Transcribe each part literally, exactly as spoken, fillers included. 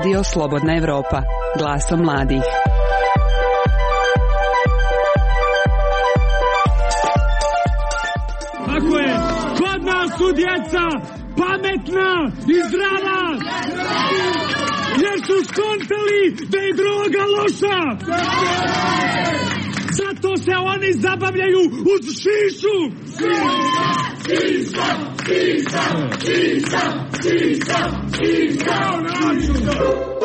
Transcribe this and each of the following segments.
Radio Slobodna Evropa, glasom mladih. Tako je, kod nas su djeca pametna i zdrava, jer su skontali da je droga loša. Zato se oni zabavljaju uz šišu. Šiša, šiša, šiša, šiša, šiša, šiša.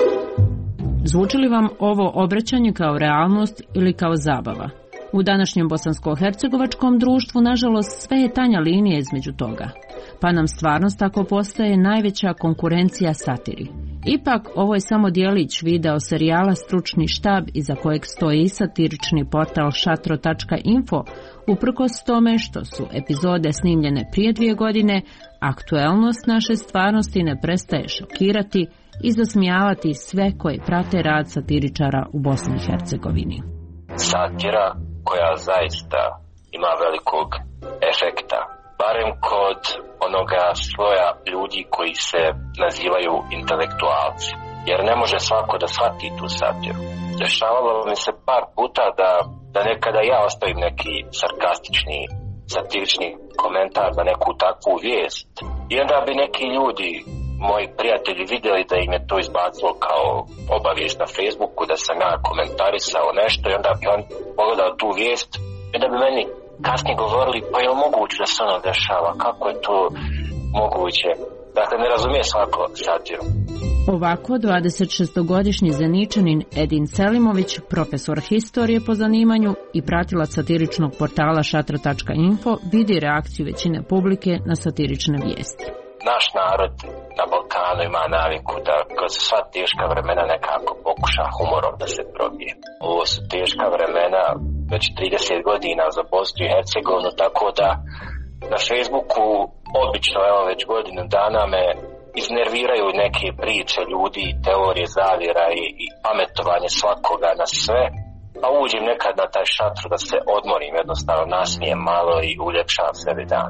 Zvuči li vam ovo obraćanje kao realnost ili kao zabava? U današnjem bosansko-hercegovačkom društvu, nažalost, sve je tanja linija između toga, pa nam stvarnost tako postaje najveća konkurencija satiri. Ipak, ovo je samo dijelić video serijala Stručni štab, iza kojeg stoji i satirični portal šatro tačka info, uprkos tome što su epizode snimljene prije dvije godine, aktuelnost naše stvarnosti ne prestaje šokirati i zasmijavati sve koji prate rad satiričara u Bosni i Hercegovini. Satira koja zaista ima velikog efekta, barem kod onoga sloja ljudi koji se nazivaju intelektualci, jer ne može svako da shvati tu satiru. Dešavalo mi se par puta da, da nekada ja ostavim neki sarkastični, satirični komentar na neku takvu vijest i onda bi neki ljudi, moji prijatelji, vidjeli da im je to izbacilo kao obavijest na Facebooku, da sam ja komentarisao nešto i onda bi on pogledao tu vijest i onda bi meni kasnije govorili, pa je li moguće da se ono dešava, kako je to moguće? Dakle, ne razumije svako satiru. Ovako, dvadesetšestogodišnji Zeničanin Edin Selimović, profesor historije po zanimanju i pratilac satiričnog portala šatro tačka info, vidi reakciju većine publike na satirične vijesti. Naš narod na Balkanu ima naviku da kroz sva teška vremena nekako pokuša humorom da se probije. Ovo su teška vremena već trideset godina za Bosnu i Hercegovinu, tako da na Facebooku obično, evo već godinu dana me iznerviraju neke priče ljudi, teorije zavjera i, i pametovanje svakoga na sve. Pa uđem nekad na taj šatru da se odmorim, jednostavno nasmijem malo i uljepšam sebi dan.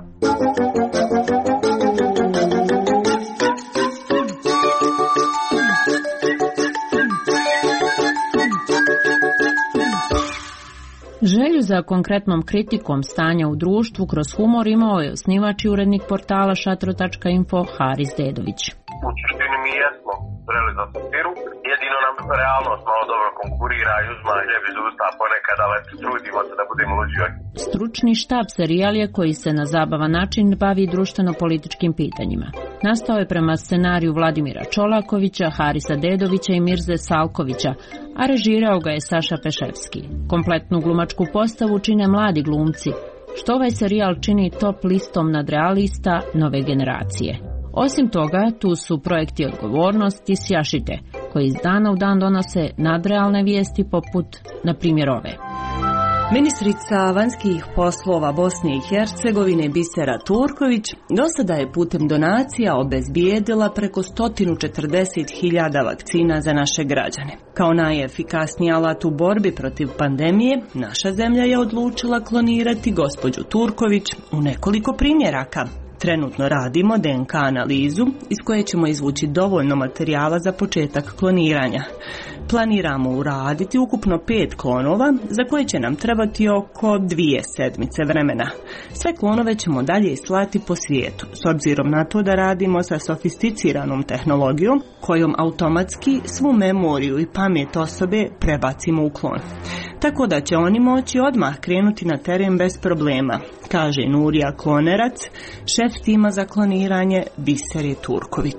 Želju za konkretnom kritikom stanja u društvu kroz humor imao je osnivač i urednik portala šatro tačka info Haris Dedović. U suštini mi jesmo zreli za satiru, jedino nam realnost malo dobro konkurira i uzma ljebi iz usta ponekad, ali trudimo se da budemo luđi. Stručni štab serijal je koji se na zabavan način bavi društveno-političkim pitanjima. Nastao je prema scenariju Vladimira Čolakovića, Harisa Dedovića i Mirze Salkovića, a režirao ga je Saša Peševski. Kompletnu glumačku postavu čine mladi glumci, što ovaj serijal čini top listom nadrealista nove generacije. Osim toga, tu su projekti Odgovornost i Sjašite, koji iz dana u dan donose nadrealne vijesti poput, na primjer, ove. Ministrica vanjskih poslova Bosne i Hercegovine Bisera Turković do sada je putem donacija obezbijedila preko sto četrdeset hiljada vakcina za naše građane. Kao najefikasniji alat u borbi protiv pandemije, naša zemlja je odlučila klonirati gospođu Turković u nekoliko primjeraka. Trenutno radimo de en ka analizu iz koje ćemo izvući dovoljno materijala za početak kloniranja. Planiramo uraditi ukupno pet klonova za koje će nam trebati oko dvije sedmice vremena. Sve klonove ćemo dalje slati po svijetu, s obzirom na to da radimo sa sofisticiranom tehnologijom kojom automatski svu memoriju i pamet osobe prebacimo u klon. Tako da će oni moći odmah krenuti na teren bez problema, kaže Nurija Klonerac, šef tima za kloniranje Bisere Turković.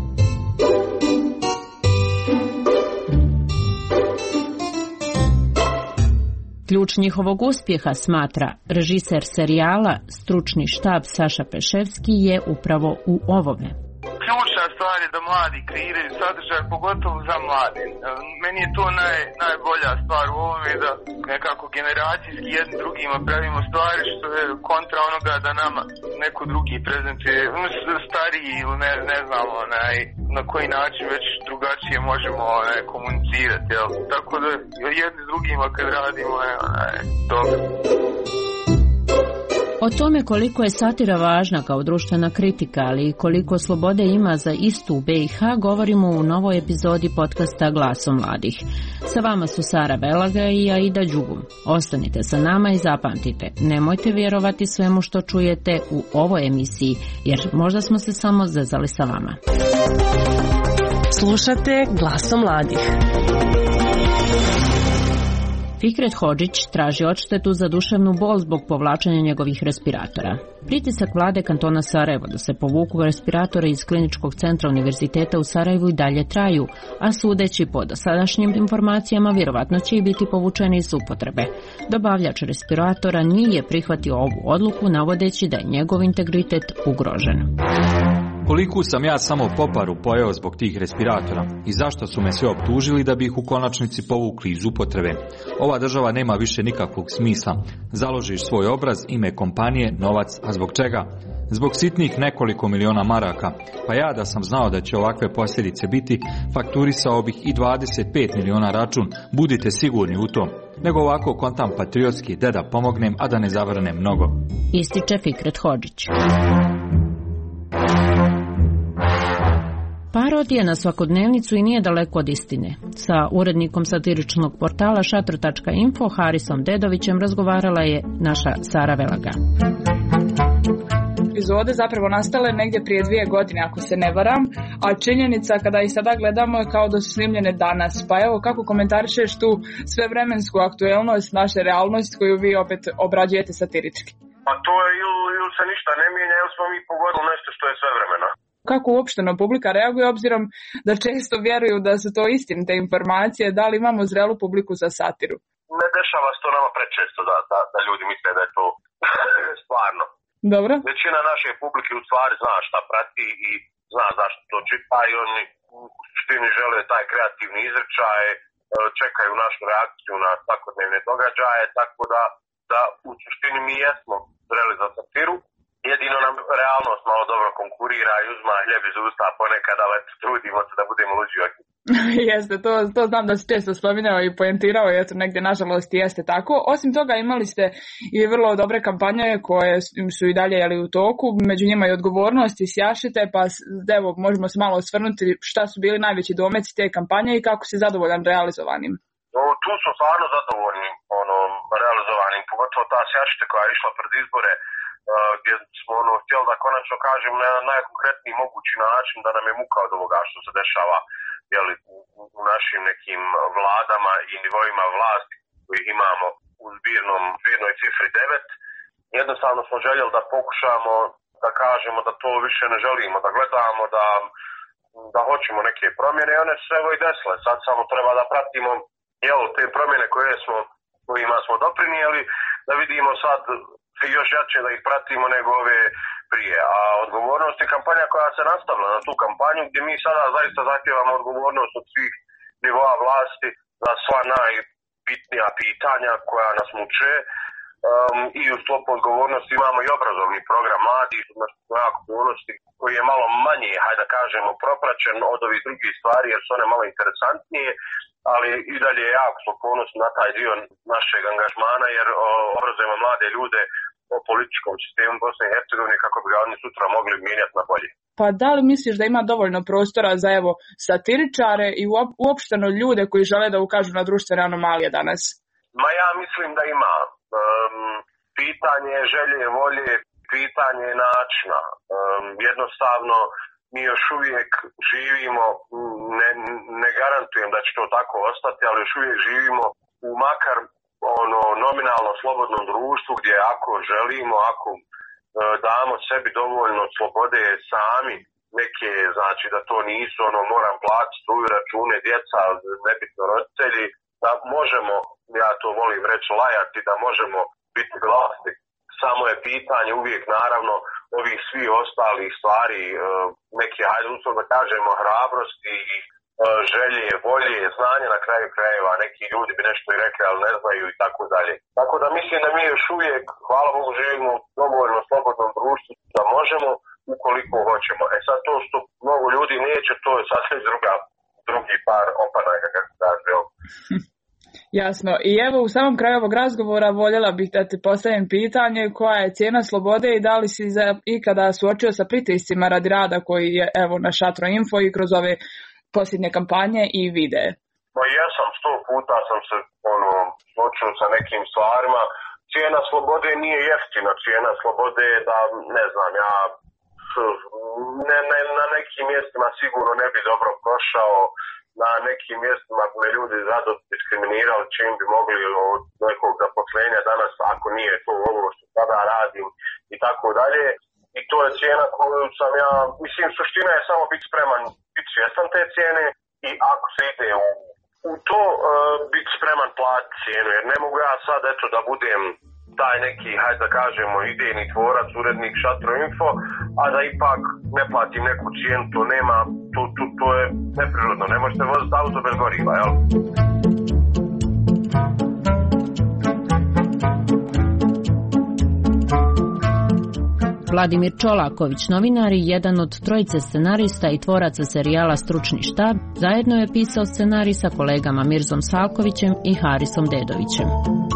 Ključ njihovog uspjeha, smatra režiser serijala Stručni štab Saša Peševski, je upravo u ovome. Ključna stvar je da mladi kreiraju sadržaj, pogotovo za mlade. Meni je to naj, najbolja stvar u ovome, da nekako generacijski jedni drugima pravimo stvari, što je kontra onoga da nama neko drugi prezentuje, stariji ili ne, ne znam onaj, na koji način već drugačije možemo onaj, komunicirati. Jel? Tako da jedni s drugima kad radimo je onaj, dobro. O tome koliko je satira važna kao društvena kritika, ali i koliko slobode ima za istu u B i H, govorimo u novoj epizodi podcasta Glasom mladih. Sa vama su Sara Velaga i Aida Đugum. Ostanite sa nama i zapamtite, nemojte vjerovati svemu što čujete u ovoj emisiji, jer možda smo se samo zezali sa vama. Slušate Glasom mladih. Fikret Hodžić traži odštetu za duševnu bol zbog povlačenja njegovih respiratora. Pritisak vlade kantona Sarajevo da se povuku respiratora iz Kliničkog centra Univerziteta u Sarajevu i dalje traju, a sudeći po dosadašnjim informacijama vjerovatno će i biti povučeni iz upotrebe. Dobavljač respiratora nije prihvatio ovu odluku navodeći da je njegov integritet ugrožen. Koliku sam ja samo poparu pojeo zbog tih respiratora i zašto su me sve optužili da bi ih u konačnici povukli iz upotrebe. Ova država nema više nikakvog smisla. Založiš svoj obraz, ime kompanije, novac, a zbog čega? Zbog sitnih nekoliko miliona maraka. Pa ja da sam znao da će ovakve posljedice biti, fakturisao bih i dvadeset pet miliona račun, budite sigurni u to. Nego ovako kontam patriotski, da da pomognem, a da ne zavrnem mnogo. Ističe Fikret Hodžić. Parodija na svakodnevnicu i nije daleko od istine. Sa urednikom satiričnog portala šatro tačka info Harisom Dedovićem razgovarala je naša Sara Velaga. Epizode zapravo nastale negdje prije dvije godine, ako se ne varam, a činjenica kada ih sada gledamo je kao da su snimljene danas. Pa evo, kako komentarišeš tu svevremensku aktuelnost, naše realnost koju vi opet obrađujete satirički? Pa to je ili il se ništa ne mijenja, ili smo mi pogodili nešto što je svevremeno. Kako uopšteno publika reaguje, obzirom da često vjeruju da su to istinite informacije, da li imamo zrelu publiku za satiru? Ne dešava se to nama prečesto da, da, da ljudi misle da je to stvarno. Dobro. Većina naše publike u stvari zna šta prati i zna zašto to čita i oni u suštini žele taj kreativni izričaj, čekaju našu reakciju na svakodnevne događaje, tako da, da u suštini mi jesmo zreli za satiru. Jedino nam realnost malo dobro konkurira i uzma hljeb iz usta ponekad, ali trudimo se da budemo luđi oči. Jeste, to, to znam da si često spominjao i poentirao i eto negdje nažalost jeste tako. Osim toga imali ste i vrlo dobre kampanje koje su i dalje jeli u toku, među njima i odgovornost i Sjašite, pa evo možemo se malo osvrnuti šta su bili najveći domeci te kampanje i kako si zadovoljan realizovanim. No, tu smo stvarno zadovoljni ono, realizovanim, pogotovo ta Sjašite koja je išla pred izbore, Uh, gdje smo ono, htjeli da konačno kažem na najkonkretniji mogući način da nam je muka od ovoga što se dešava jeli, u, u našim nekim vladama i nivoima vlasti koji imamo u zbirnom, zbirnoj cifri devet. Jednostavno smo željeli da pokušamo da kažemo da to više ne želimo, da gledamo, da, da hoćemo neke promjene i one su se evo i desile. Sad samo treba da pratimo jel, te promjene koje smo, kojima smo doprinijeli, da vidimo sad i još jače da ih pratimo nego ove prije. A odgovornost je kampanja koja se nastavila na tu kampanju gdje mi sada zaista zahtijevamo odgovornost od svih nivoa vlasti za sva najbitnija pitanja koja nas muče. Um, I u sklopu odgovornosti imamo i obrazovni program mladih, znači jako ponosni, koji je malo manje, hajde da kažemo, propraćen od ovih drugih stvari jer su one malo interesantnije, ali i dalje je jako smo ponosni na taj dio našeg angažmana jer o, obrazujemo mlade ljude o političkom sistemu Bosne i Hercegovine kako bi ga oni sutra mogli mijenjati na bolje. Pa da li misliš da ima dovoljno prostora za evo satiričare i uopšteno ljude koji žele da ukažu na društvene anomalije danas? Ma ja mislim da ima. Um, pitanje želje, volje, pitanje načina. Um, jednostavno mi još uvijek živimo, ne, ne garantujem da će to tako ostati, ali još uvijek živimo u makar ono nominalno slobodnom društvu gdje ako želimo, ako e, damo sebi dovoljno slobode sami, neke, znači da to nisu ono moram platiti struju, račune, djeca, nebitno roditelji, da možemo, ja to volim reći lajati, da možemo biti glasni. Samo je pitanje uvijek naravno ovih svih ostalih stvari, e, neke, hajde uslovno da kažemo, hrabrosti i želje, volje, znanje na kraju krajeva, neki ljudi bi nešto i rekli, ali ne znaju i tako dalje. Tako da mislim da mi još uvijek, hvala Bogu, živimo u dovoljno slobodnom društvu da možemo ukoliko hoćemo. E sad to što mnogo ljudi neće, to je sasvim druga, drugi par opanaka, kako se kaže. Jasno. I evo u samom kraju ovog razgovora voljela bih da te postavim pitanje koja je cijena slobode i da li si za, ikada suočio sa pritiscima radi rada koji je evo na Šatro Info i kroz ove posljednje kampanje i videe. Pa jesam, sto puta sam se ono, suočio sa nekim stvarima. Cijena slobode nije jeftina, cijena slobode je da, ne znam, ja ne, ne, na nekim mjestima sigurno ne bi dobro prošao, na nekim mjestima me ljudi rado diskriminirali čim bi mogli od nekog zaposlenja danas, ako nije to ovo što sada radim i tako dalje. I to je cijena koju sam ja, mislim, suština je samo biti spreman, biti svjestan te cijene i ako se ide u, u to, uh, biti spreman platiti cijenu, jer ne mogu ja sad, eto, da budem taj neki, hajde da kažemo, idejni tvorac, urednik Šatro Info, a da ipak ne platim neku cijenu, to nema, to, to, to je neprirodno, ne možete voziti auto bez goriva, jel? Vladimir Čolaković, novinar i jedan od trojice scenarista i tvoraca serijala Stručni štab, zajedno je pisao scenarij sa kolegama Mirzom Salkovićem i Harisom Dedovićem.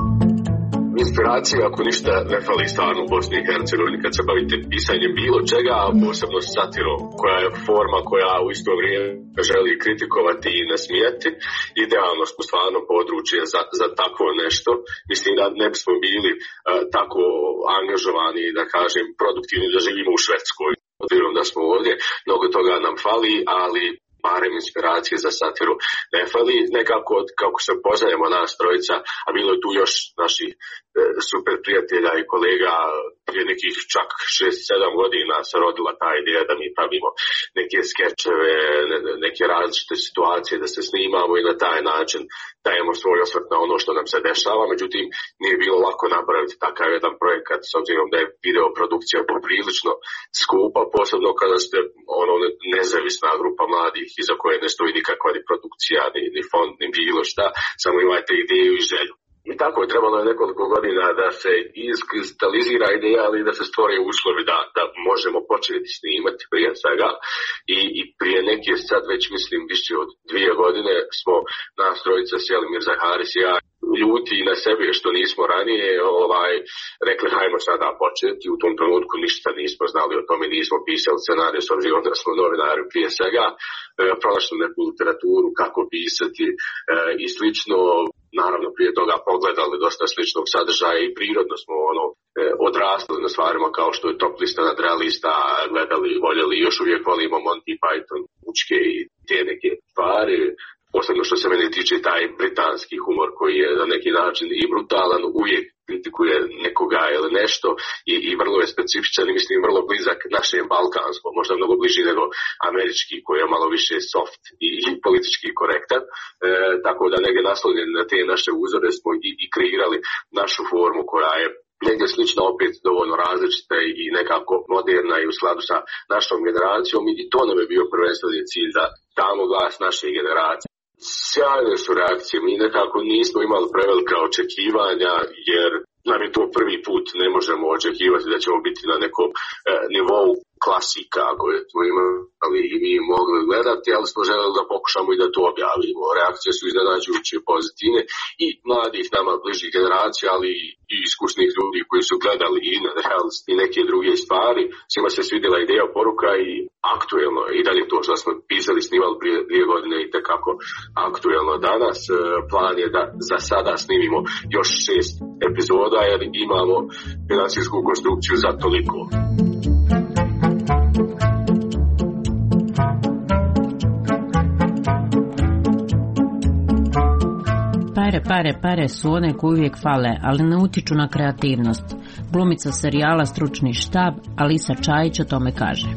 Inspiracija, ako ništa, ne fali stvarno u Bosni i Hercegovini kad se bavite pisanjem bilo čega, a posebno satirom, koja je forma koja u isto vrijeme želi kritikovati i nasmijati. Idealno smo stvarno područje za, za takvo nešto. Mislim da ne bismo bili uh, tako angažovani, da kažem, produktivni da živimo u Švedskoj. Obzirom da smo ovdje, mnogo toga nam fali, ali barem inspiracije za satiru ne fali. Nekako kako se poznajemo nas trojica, a bilo je tu još naših e, super prijatelja i kolega, prije nekih čak šest sedam godina se rodila ta ideja da mi pravimo neke skečeve, ne, neke različite situacije, da se snimamo i na taj način dajemo svoj osvrt na ono što nam se dešava. Međutim, nije bilo lako napraviti takav jedan projekat, s obzirom da je videoprodukcija poprilično skupa, posebno kada ste ono nezavisna grupa mladih iza koje ne stoji nikakva ni produkcija, ni, ni fond, ni bilo šta, samo imate ideju i želju. I tako je trebalo nekoliko godina da se iskristalizira ideja, ali da se stvore uslovi da, da možemo početi snimati prije svega. I, i prije neke sad već mislim više od dvije godine smo nas trojica sjeli, Mirza, Haris i ja, ljuti na sebe što nismo ranije ovaj, rekli hajmo sada početi. U tom trenutku ništa nismo znali o tome, nismo pisali scenarij, s obzirom da smo novinari prije svega, e, pronašli neku literaturu kako pisati e, i slično. Naravno prije toga pogledali dosta sličnog sadržaja i prirodno smo ono e, odrasli na stvarima kao što je Top lista nadrealista, gledali, voljeli, još uvijek volimo Monty Python, Učke i te neke stvari. Posebno što se mene tiče taj britanski humor koji je na neki način i brutalan, uvijek kritikuje nekoga ili nešto i, i vrlo je specifičan i mislim vrlo blizak našem balkanskom, možda mnogo bliži nego američki koji je malo više soft i, i politički korektan. E, tako da negdje naslonjeni na te naše uzore smo i, i kreirali našu formu koja je negdje slična, opet dovoljno različita i nekako moderna i u skladu sa našom generacijom i to nam je bio prvenstveni cilj da damo glas naše generacije. Sjajne su reakcije, mi nekako nismo imali prevelika očekivanja jer nam je to prvi put, ne možemo očekivati da ćemo biti na nekom e, nivou klasika koje smo imali i mi mogli gledati, ali smo želeli da pokušamo i da to objavimo. Reakcije su iznenađujuće pozitivne i mladih nama bližih generacija, ali i iskusnih ljudi koji su gledali i na realnost i neke druge stvari. Svima se svidjela ideja, poruka i aktuelno i dalje to što smo pisali, snimali prije dvije godine i tekako aktuelno danas. Plan je da za sada snimimo još šest epizoda jer imamo financijsku konstrukciju za toliko. Pare, pare, pare su one koje uvijek fale, ali ne utiču na kreativnost. Glumica serijala Stručni štab, Alisa Čajić o tome kaže.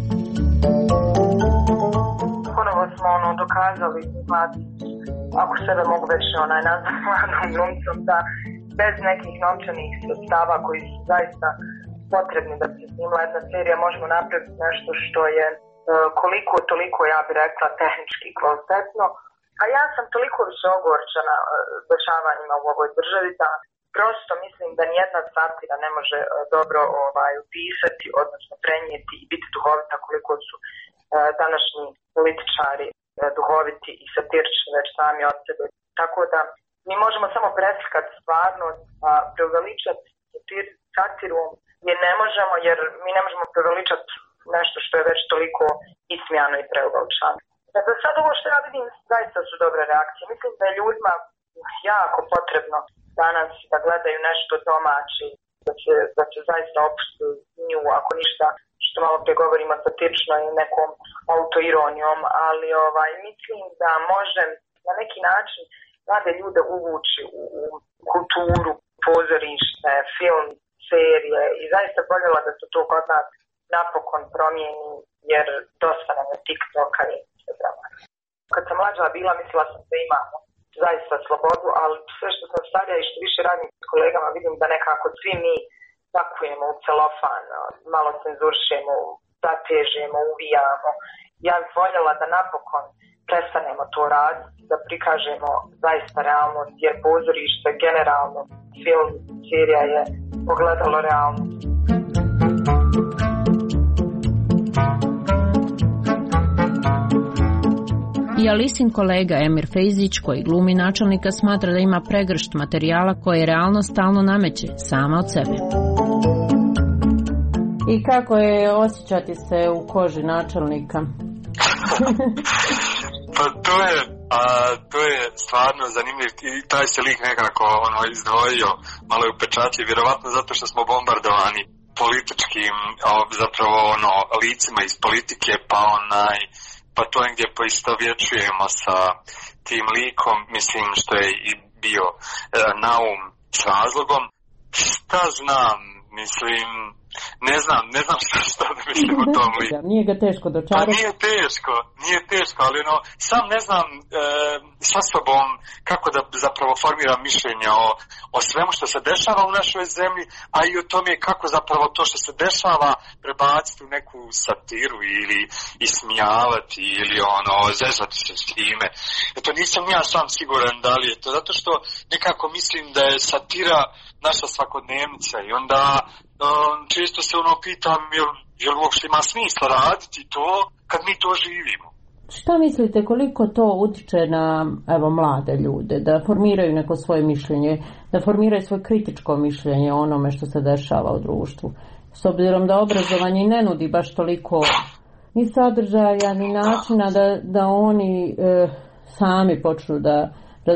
Ponovo smo ono dokazali, mladi, ako sebe mogu već onaj nazvat mladom glumicom, da bez nekih novčanih sredstava koji su zaista potrebni da se snimla jedna serija, možemo napraviti nešto što je koliko toliko, ja bih rekla, tehnički kvalitetno. A ja sam toliko više ogorčena dešavanjima u ovoj državi da prosto mislim da nijedna satira ne može dobro ovaj, upisati, odnosno prenijeti i biti duhovita koliko su uh, današnji političari uh, duhoviti i satirični već sami od sebe. Tako da mi možemo samo preslikati stvarnost, a preuveličati satirom je ne možemo, jer mi ne možemo preuveličati nešto što je već toliko ismijano i preuveličano. Dakle, sad ovo što ja vidim zaista su dobre reakcije. Mislim da je ljudima jako potrebno danas da gledaju nešto domaći, da će, da će zaista opušti nju, ako ništa, što malo pregovorimo satirično i nekom autoironijom, ali ovaj, mislim da može na neki način mlade ljude uvući u, u kulturu, pozorište, film, serije i zaista voljela da se to kod nas napokon promijeni, jer dosta nam je TikToka i Instagrama. Kad sam mlađa bila, mislila sam da imamo zaista slobodu, ali sve što sam starija i što više radim s kolegama, vidim da nekako svi mi pakujemo u celofan, malo cenzuršemo, zatežemo, uvijamo. Ja bih voljela da napokon prestanemo to raditi, da prikažemo zaista realnost, jer pozorište generalno, film, serija je ogledalo realnost. I Alisin kolega Emir Fejzić, koji glumi načelnika, smatra da ima pregršt materijala koje realnost stalno nameće, sama od sebe. I kako je osjećati se u koži načelnika? Pa to je, a, to je stvarno zanimljiv i taj se lik nekako ono, izdvojio, malo je upečatljiv, vjerovatno zato što smo bombardovani političkim, zapravo ono, licima iz politike, pa onaj, pa to je gdje poistovjećujemo sa tim likom, mislim što je i bio e, naum s razlogom. Šta znam, mislim, ne znam, ne znam šta, šta da mislim o tom liku. Nije ga teško dočarati. Pa nije teško, nije teško, ali ono, sam ne znam e, sa sobom kako da zapravo formiram mišljenje o, o svemu što se dešava u našoj zemlji, a i o tome kako zapravo to što se dešava prebaciti u neku satiru ili ismijavati ili ono, zezati se s time. Eto, nisam ja sam siguran da li je to, zato što nekako mislim da je satira naša svakodnevnica i onda um, često se ono pitam jel, jel uopšte ima smisla raditi to kad mi to živimo. Šta mislite koliko to utiče na evo, mlade ljude, da formiraju neko svoje mišljenje, da formiraju svoje kritičko mišljenje o onome što se dešava u društvu? S obzirom da obrazovanje ne nudi baš toliko ni sadržaja, ni načina da, da oni e, sami počnu da Da,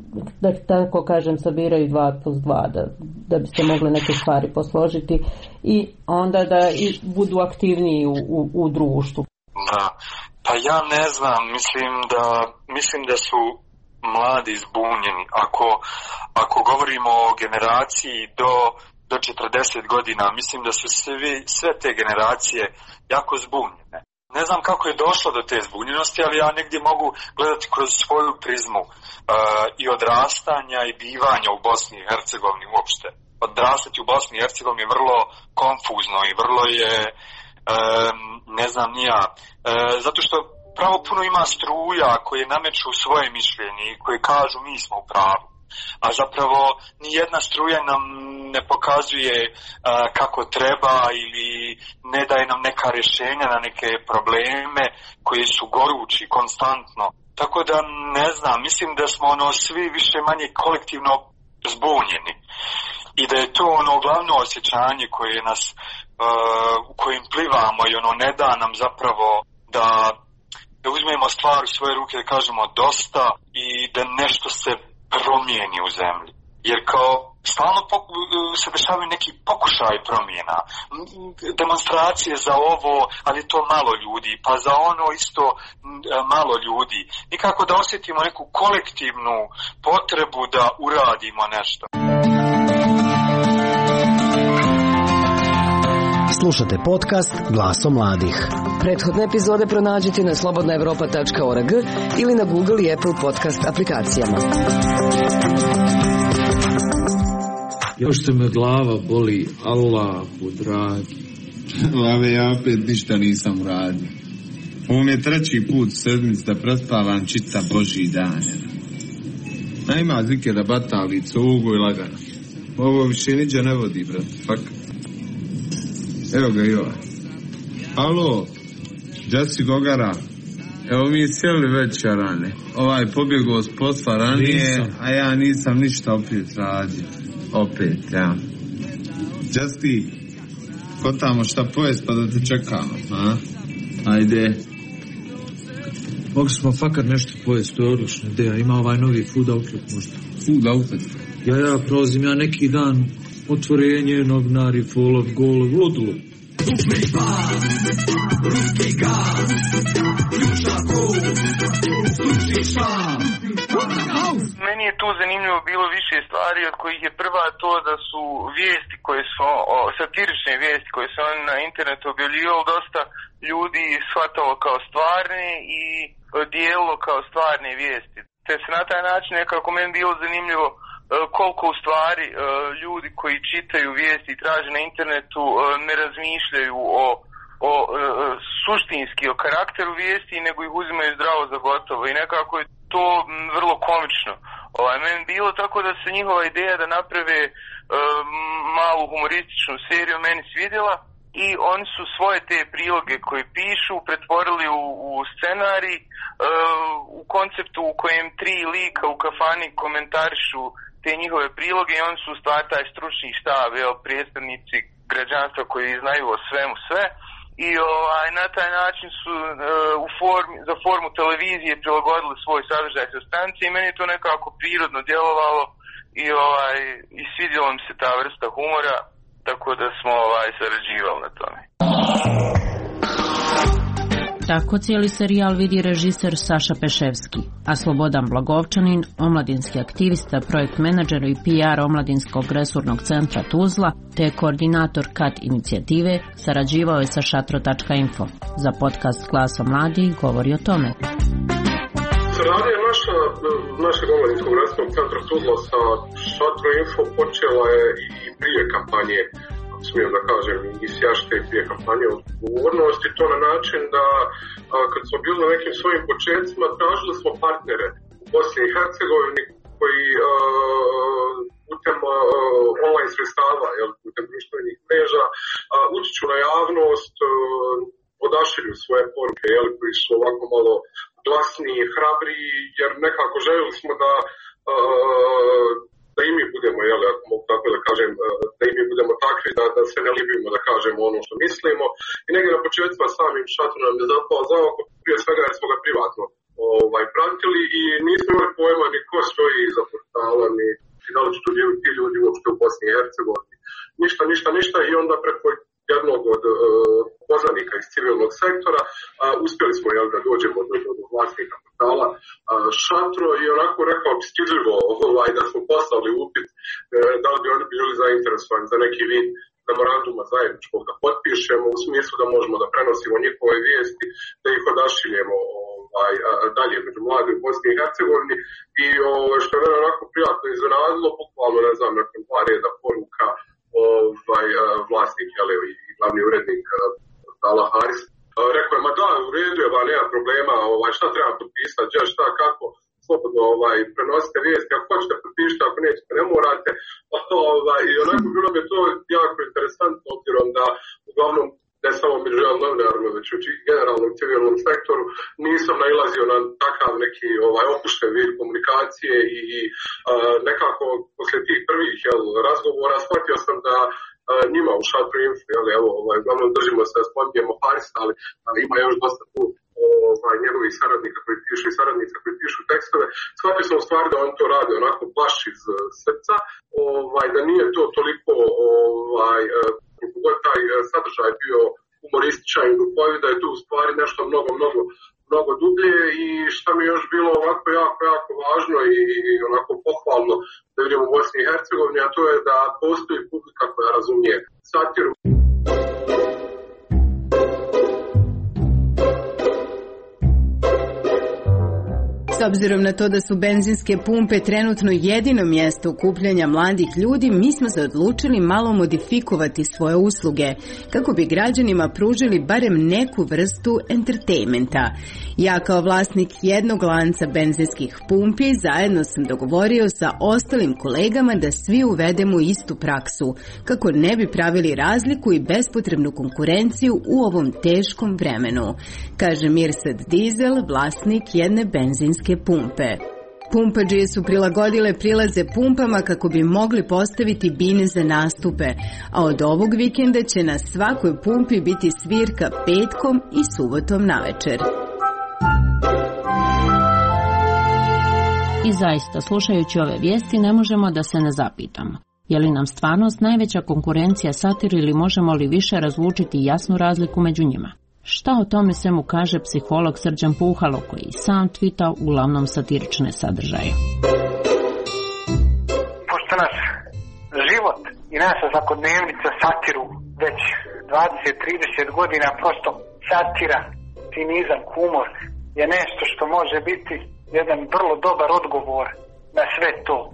da tako kažem sabiraju dva plus dva da, da bi se mogle neke stvari posložiti i onda da i budu aktivniji u, u, u društvu. Da, pa ja ne znam, mislim da, mislim da su mladi zbunjeni. Ako, ako govorimo o generaciji do, do četrdeset godina, mislim da su svi, sve te generacije jako zbunjene. Ne znam kako je došlo do te zbunjenosti, ali ja negdje mogu gledati kroz svoju prizmu uh, i odrastanja i bivanja u Bosni i Hercegovini uopšte. Odrastati u Bosni i Hercegovini je vrlo konfuzno i vrlo je, um, ne znam ni ja, uh, zato što pravo puno ima struja koje nameću svoje mišljenje i koje kažu mi smo u pravu. A zapravo nijedna struja nam ne pokazuje uh, kako treba ili ne daje nam neka rješenja na neke probleme koji su gorući konstantno. Tako da ne znam, mislim da smo ono svi više manje kolektivno zbunjeni i da je to ono glavno osjećanje koje nas uh, u kojem plivamo i ono ne da nam zapravo da, da uzmemo stvar u svoje ruke, da kažemo dosta i da nešto se promijeni u zemlji. Jer kao stalno se dešavaju neki pokušaj promjena, demonstracije za ovo, ali to malo ljudi, pa za ono isto malo ljudi. Nikako da osjetimo neku kolektivnu potrebu da uradimo nešto. Slušate podcast Glasom mladih. Prethodne epizode pronađite na slobodna evropa tačka org ili na Google i Apple podcast aplikacijama. Još se me glava boli, Allahu dragi. Lave, ja opet ništa nisam uradio. Ovo mi je treći put sedmic da prespavam čita Božji dan. Najma zike da batali, cugu i lagano. Ovo više niđe ne vodi, brat, fakat. Evo ga i ova. Alo, gdje si Gogara? Evo mi sjeli već rane. Ovaj pobjegao s posla ranije, nisam. A ja nisam ništa opet radio. Opet, ja. Justi, ko tamo šta pojest pa da te čekamo, a? Ajde. Mogli smo fakat nešto pojest, to je odlična ideja. Ima ovaj novi food outlet možda. Food outlet? Ja, ja, prolazim ja neki dan, otvorenje, novinari, follow, golov, ludilo. Ruski gaz, ključna kol, sluči šam. Meni je tu zanimljivo bilo više stvari, od kojih je prva to da su vijesti koje su, o, satirične vijesti koje su oni na internetu objavljivali, dosta ljudi shvatalo kao stvarne i dijelilo kao stvarne vijesti. Te se na taj način nekako meni bilo zanimljivo koliko u stvari ljudi koji čitaju vijesti i traže na internetu ne razmišljaju o, o suštinski o karakteru vijesti, nego ih uzimaju zdravo za gotovo i nekako je to vrlo komično. Ovaj, meni bilo tako da se njihova ideja da naprave uh, malu humorističnu seriju meni svidjela i oni su svoje te priloge koje pišu pretvorili u, u scenarij uh, u konceptu u kojem tri lika u kafani komentarišu te njihove priloge i oni su u stvari taj stručni štab, jel, predstavnici građanstva koji znaju o svemu sve. I ovaj, na taj način su uh, u formi, za formu televizije prilagodili svoj sadržaj sa stanice i meni je to nekako prirodno djelovalo i, ovaj, i svidjela mi se ta vrsta humora, tako da smo ovaj, sarađivali na tome. Tako cijeli serijal vidi režiser Saša Peševski, a Slobodan Blagovčanin, omladinski aktivista, projekt menadžer i P R Omladinskog resurnog centra Tuzla, te koordinator K A T inicijative, sarađivao je sa šatro tačka info. Za podcast Glasom mladih govori o tome. Saradnja naša, našeg Omladinskog resurnog centra Tuzla sa šatro info počela je i prije kampanje, smijem da kažem, i sjašte i prije kampanje odgovornosti, to na način da a, kad smo bili na nekim svojim početcima, tražili smo partnere u Bosni i Hercegovini koji a, putem a, online sredstava, jel, putem društvenih mreža, a, utiču na javnost, a, odašilju svoje poruke, jel, koji su ovako malo glasniji, hrabriji, jer nekako željeli smo da a, da i mi budemo, jel, ako mogu tako da kažem, da i mi budemo takvi, da, da se ne libimo da kažemo ono što mislimo. I negdje na početku samim šatrom nam je zapao za oko, prije svega jer smo ga privatno ovaj, pratili i nismo imali pojma ni ko stoji iza portala, ni da li su tu ti ljudi uopšte u Bosni i Hercegovini. Ništa, ništa, ništa i onda preko jednog od uh, poznanika iz civilnog sektora uh, uspjeli smo, jel, da dođemo do, do, do vlasnika portala uh, Šatro i onako rekao bi stidljivo ovaj, da smo poslali upit uh, da li bi oni bili zainteresovani za neki vid memoranduma zajedničkog da potpišemo u smislu da možemo da prenosimo njihove vijesti, da ih odašiljemo ovaj, uh, dalje među mladi u Bosni i Hercegovini i uh, što je mene onako prijatno iznenadilo, bukvalno ne znam, nakon dva reda poruka ovaj, vlasnik, jel, i glavni urednik portala Haris. Rekao je, ma da, u redu je, ba, nema problema, ovaj, šta treba potpisati, ja šta, kako, slobodno ovaj, prenosite vijesti, ako hoćete potpišite, ako nećete, ne morate. Ovaj, I onako bilo mi je to jako interesantno, obzirom da uglavnom ne samo među novinarima, već u generalnom civilnom sektoru, nisam nailazio na takav neki ovaj, opušten vid komunikacije i a, nekako poslije tih prvih, jel, razgovora shvatio sam da a, njima u šatru info, jel, evo, ovaj, uglavnom držimo se da spominjemo Harisa, ali, ali ima još dosta tu ovaj, njegovih saradnika koji pišu i saradnica koji pišu tekstove. Shvatio sam u stvari da on to radi onako baš iz srca, ovaj, da nije to toliko ovaj, god taj sadržaj bio humorističan i duhovit, da je tu u stvari nešto mnogo, mnogo, mnogo dublje i šta mi je još bilo ovako jako, jako važno i, i onako pohvalno da vidimo u Bosni i Hercegovini, a to je da postoji publika koja razumije satiru. S obzirom na to da su benzinske pumpe trenutno jedino mjesto okupljanja mladih ljudi, mi smo se odlučili malo modifikovati svoje usluge, kako bi građanima pružili barem neku vrstu entertainmenta. Ja kao vlasnik jednog lanca benzinskih pumpi zajedno sam dogovorio sa ostalim kolegama da svi uvedemo istu praksu, kako ne bi pravili razliku i bespotrebnu konkurenciju u ovom teškom vremenu, kaže Mirsad Dizel, vlasnik jedne benzinske pumpe. Pumpađije su prilagodile prilaze pumpama kako bi mogli postaviti bine za nastupe, a od ovog vikenda će na svakoj pumpi biti svirka petkom i subotom navečer. I zaista, slušajući ove vijesti, ne možemo da se ne zapitamo. Je li nam stvarnost najveća konkurencija satir ili možemo li više razlučiti jasnu razliku među njima? Šta o tome se mu kaže psiholog Srđan Puhalo, koji sam tvita uglavnom satirične sadržaje? Pošto nas život i naša svakodnevnica satiru već dvadeset do trideset godina, prosto satira, cinizam, humor je nešto što može biti jedan vrlo dobar odgovor na sve to. E,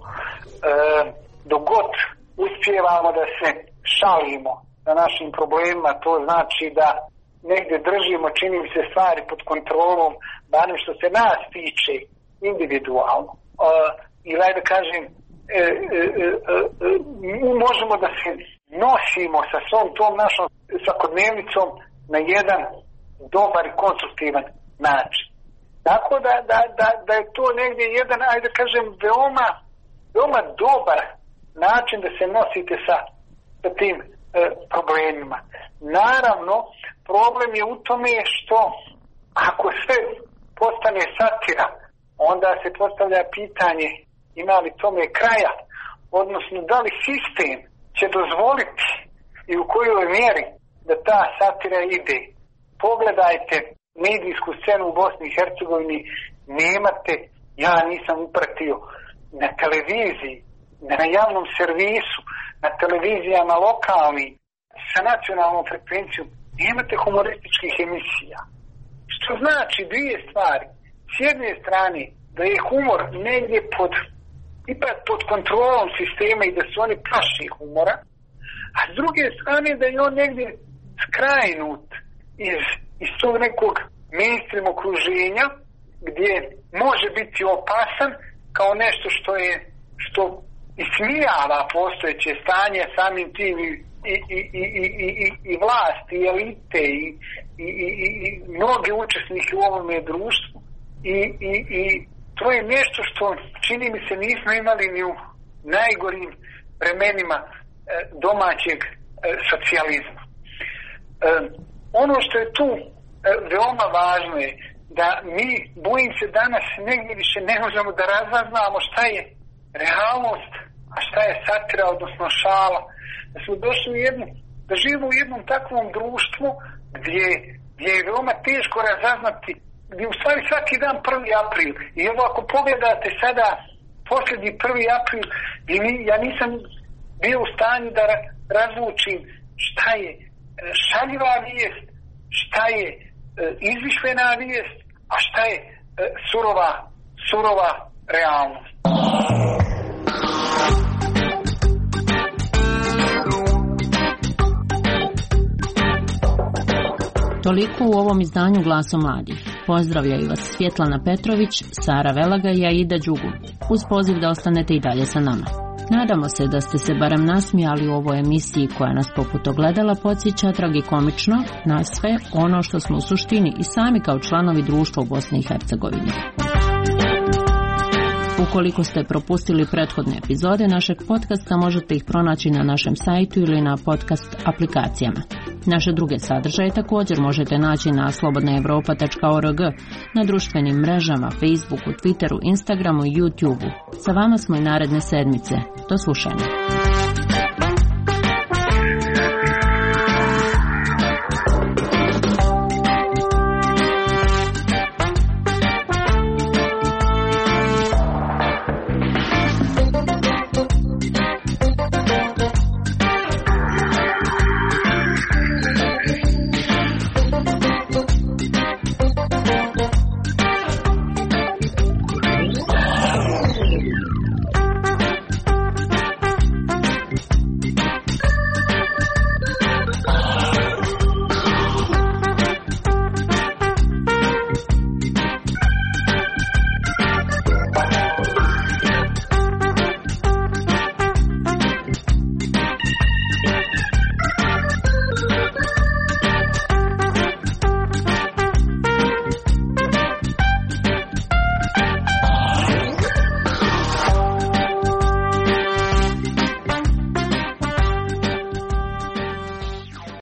dok god uspijevamo da se šalimo na našim problemima, to znači da negdje držimo, čini mi se, stvari pod kontrolom, barem što se nas tiče, individualno. E, ili da kažem, e, e, e, e, možemo da se nosimo sa svom tom našom svakodnevnicom na jedan dobar i konstruktivan način. Tako da, da, da, da je to negdje jedan, ajde da kažem, veoma, veoma dobar način da se nosite sa, sa tim e, problemima. Naravno, problem je u tome što ako sve postane satira, onda se postavlja pitanje ima li tome kraja, odnosno da li sistem će dozvoliti i u kojoj mjeri da ta satira ide. Pogledajte medijsku scenu u Bosni i Hercegovini, nemate, ja nisam upratio, na televiziji, na javnom servisu, na televizijama lokalni, sa nacionalnom frekvencijom, nemate humorističkih emisija. Što znači dvije stvari. S jedne strane, da je humor negdje pod, ipak pod kontrolom sistema i da su oni plaši humora, a s druge strane da je on negdje skrajnut iz, iz tog nekog mainstream okruženja gdje može biti opasan kao nešto što je što ismijava postojeće stanje, samim tim i, i, i, i, i, i, i vlasti, i elite i, i, i, i mnoge učesnike u ovome društvu i, i, i to je nešto što čini mi se nismo imali ni u najgorim vremenima domaćeg socijalizma. Ono što je tu veoma važno je da mi, bojim se, danas negdje više ne možemo da razaznamo šta je realnost, a šta je satira, odnosno šala. Da smo došli u jednu, da živimo u jednom takvom društvu gdje, gdje je veoma teško razaznati, gdje u stvari svaki dan prvi april. I evo ako pogledate sada posljednji prvi april, ja nisam bio u stanju da razlučim šta je šaljiva vijest, šta je e, izmišljena vijest, a šta je e, surova, surova realnost. Toliko u ovom izdanju Glasom mladih. Pozdravljaju vas Svjetlana Petrović, Sara Velaga i Aida Đugu, uz poziv da ostanete i dalje sa nama. Nadamo se da ste se barem nasmijali u ovoj emisiji koja nas poput ogledala podsjeća tragikomično na sve ono što smo u suštini i sami kao članovi društva u Bosni i Hercegovini. Ukoliko ste propustili prethodne epizode našeg podcasta, možete ih pronaći na našem sajtu ili na podcast aplikacijama. Naše druge sadržaje također možete naći na slobodna evropa tačka org, na društvenim mrežama, Facebooku, Twitteru, Instagramu i YouTubeu. Sa vama smo i naredne sedmice. Do slušanja.